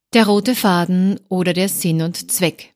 Der rote Faden oder der Sinn und Zweck.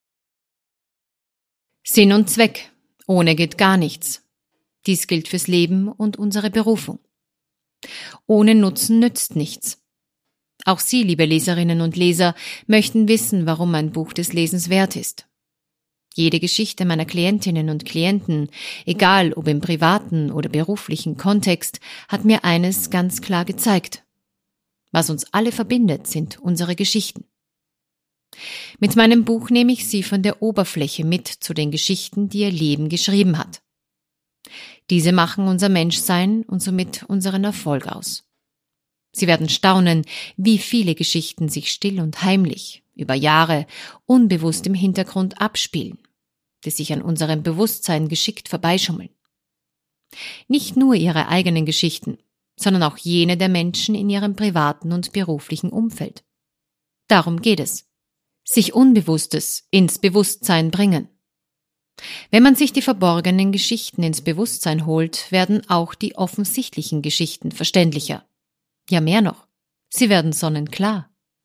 Sinn und Zweck. Ohne geht gar nichts. Dies gilt fürs Leben und unsere Berufung. Ohne Nutzen nützt nichts. Auch Sie, liebe Leserinnen und Leser, möchten wissen, warum ein Buch des Lesens wert ist. Jede Geschichte meiner Klientinnen und Klienten, egal ob im privaten oder beruflichen Kontext, hat mir eines ganz klar gezeigt. Was uns alle verbindet, sind unsere Geschichten. Mit meinem Buch nehme ich Sie von der Oberfläche mit zu den Geschichten, die Ihr Leben geschrieben hat. Diese machen unser Menschsein und somit unseren Erfolg aus. Sie werden staunen, wie viele Geschichten sich still und heimlich, über Jahre, unbewusst im Hintergrund abspielen, die sich an unserem Bewusstsein geschickt vorbeischummeln. Nicht nur Ihre eigenen Geschichten, sondern auch jene der Menschen in ihrem privaten und beruflichen Umfeld. Darum geht es. Sich Unbewusstes ins Bewusstsein bringen. Wenn man sich die verborgenen Geschichten ins Bewusstsein holt, werden auch die offensichtlichen Geschichten verständlicher. Ja, mehr noch. Sie werden sonnenklar.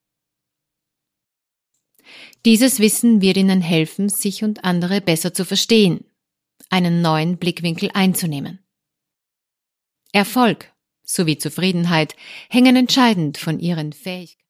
Dieses Wissen wird Ihnen helfen, sich und andere besser zu verstehen, einen neuen Blickwinkel einzunehmen. Erfolg sowie Zufriedenheit hängen entscheidend von Ihren Fähigkeiten